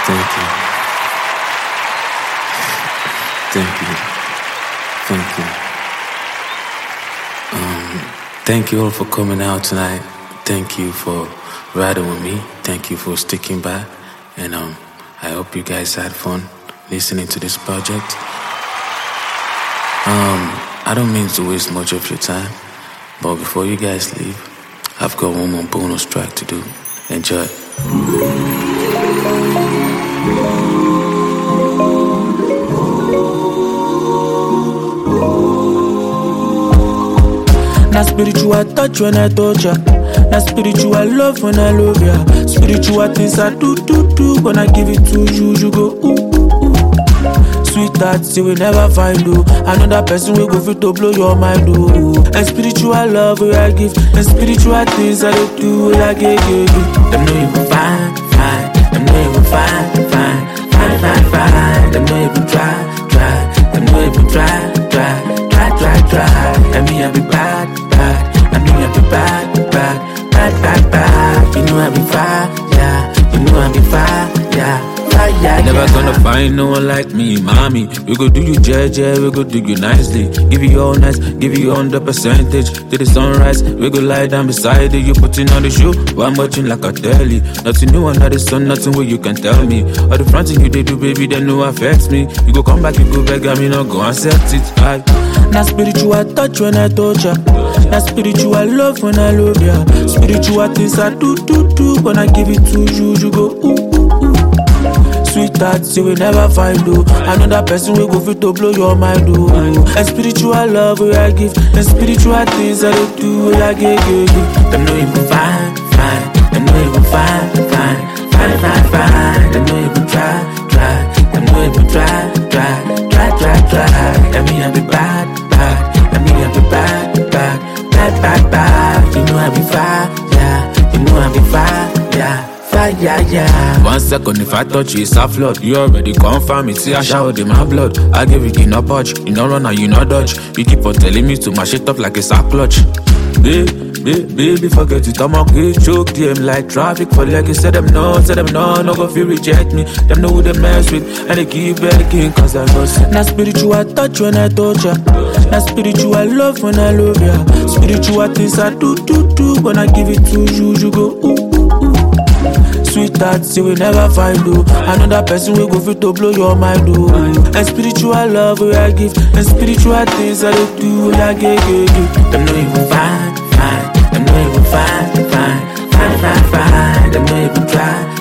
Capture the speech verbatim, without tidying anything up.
Thank you. Thank you. Thank you. Um, thank you all for coming out tonight. Thank you for riding with me. Thank you for sticking by. And um, I hope you guys had fun listening to this project. Um, I don't mean to waste much of your time, but before you guys leave, I've got one more bonus track to do. Enjoy. Na spiritual touch when I touch ya. Na spiritual love when I love ya. Spiritual things I do, do, do. When I give it to you, you go ooh, ooh, ooh. Sweetheart, see we never find you. Another person will go fit to blow your mind, oh. And spiritual love where I give, and spiritual things I do, do like yeah, yeah, yeah. Them know you can find, find. Them know you can find, find, find, find, find. Them know you can try, try. Them know you can try, try, try, try, try. And me I be bad, bad. And me I be bad, bad, bad, bad, bad. You know I be fire, yeah. You know I be fire, yeah. Yeah, Never yeah. gonna find no one like me, mommy. We go do you jeje, we go do you nicely. Give you all nice, give you on the percentage. To the sunrise, we go lie down beside it. You putting on the show, while I'm watching like a telly. Nothing new under the sun, nothing where you can tell me. All the front thing you they do, baby, they know affects me. You go come back, you go beg, I mean, no go accept it. I Na spiritual touch when I touch ya. Na spiritual love when I love ya. Spiritual things I do, do, do. When I give it to you, you go ooh, ooh, ooh. Sweetheart, see we never find you. Another person will go fit to blow your mind, oh. And spiritual love where I give, and spiritual things I do, do like yeah, yeah, yeah. Them know you can find, find. Them know you can find, find, find, find, find. Them know you can try, try. Them know you can try, try, try, try, try. And me I be bad, bad. And me I be bad, bad, bad, bad, bad. You know I be fire, yeah. You know I be fire, yeah. Yeah, yeah. One second, if I touch you, it's a flood. You already confirm it, see I showered in my blood. I give you no punch, you no run and you no dodge. You keep on telling me to mash it up like it's a clutch. Baby, baby, forget it, I'm okay. Choke them like traffic for like you said them no, said them no, no go feel reject me. Them know who they mess with, and they keep begging cause I know sin. Na spiritual touch when I touch ya. Na spiritual love when I love ya. Spiritual things I do, do, do. When I give it to you, you go ooh, ooh, ooh. Sweetheart, see we never find you. Another person will go fit to blow your mind, oh. And spiritual love where I give, and spiritual things I do, do like yeah, yeah, yeah. Them know you can find, find. Them know you can find, find, find, find, find. Them know you can try,